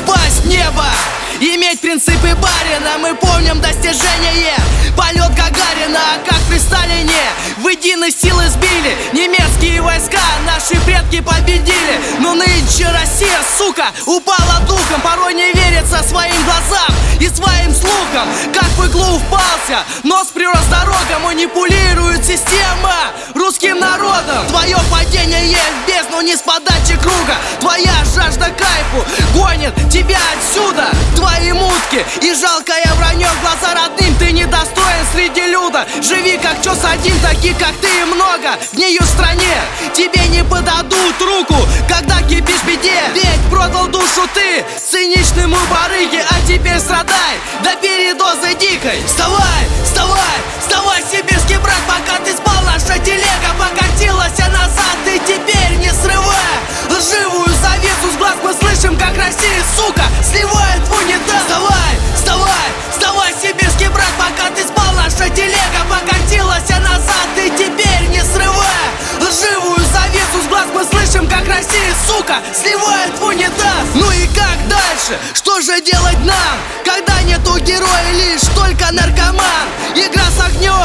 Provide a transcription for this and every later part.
упасть в небо, иметь принципы барина. Мы помним достижение, полет Гагарина. А как при Сталине в единой силы сбили немецкие войска, наши предки победили. Но нынче Россия, сука, упала духом. Порой не верится своим глазам и своим слухам. Как в иглу впался, нос прирос дорога. Манипулирует система русским народом. Твое падение в бездну не с подачи круга. Твоя жажда кайфу гонит тебя отсюда. Твои мутки и жалкое вранье в глаза родным. Ты недостоин среди люда. Живи как чёс один, таких как ты и много в нее стране. Тебе не подадут руку, когда кипишь в беде. Ведь продал душу ты циничному барыге. А теперь страдай до передозы дикой. Вставай, вставай, вставай, сибирский брат. Пока ты спал, наша телега покатилась назад. И теперь не срывая лживую завесу с глаз, мы слышим, как Россия, сука, сливает в унитаз. Вставай, вставай, вставай, сибирский брат. Пока ты спал, наша телега покатилась назад. И теперь не срывая лживую завесу с глаз, мы слышим, как Россия, сука, сливает в унитаз. Ну и как дальше? Что же делать нам, когда нету героя, лишь только наркоман? Игра с огнем.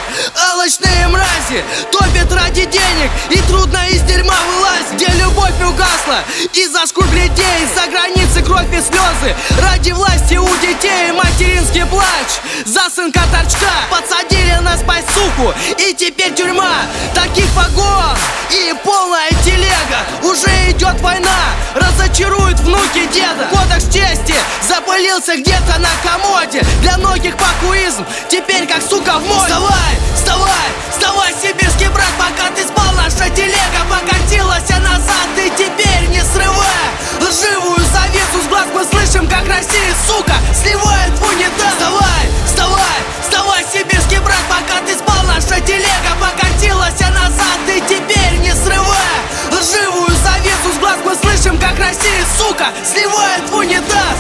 Алчные мрази топят ради денег, и трудно из дерьма вылазить, где любовь угасла из-за шкур бледей. За границы кровь и слезы ради власти у детей. Материнский плач за сынка торчка. Подсадили на спайсуху, и теперь тюрьма. Таких погон и полная телега. Уже идет война, разочаруют внуки деда. Кодекс чести запылился где-то на комоде. Для многих пакуизм теперь как сука в моде. Вставай, вставай, вставай, сибирский брат. Пока ты спал, наша телега покатилась назад. И теперь не срывая лживую завесу с глаз, мы слышим, как Россия, сука, сливает в унитаз. Вставай, вставай, вставай, сибирский брат. Пока ты спал, наша телега покатилась назад. И теперь не срывая лживую завесу с глаз, мы слышим, как Россия, сука, сливает в унитаз.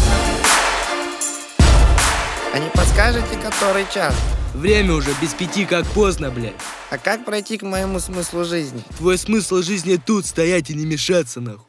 А не подскажете, который час? Время уже без 5, как поздно, блядь. А как пройти к моему смыслу жизни? Твой смысл жизни тут стоять и не мешаться, нахуй.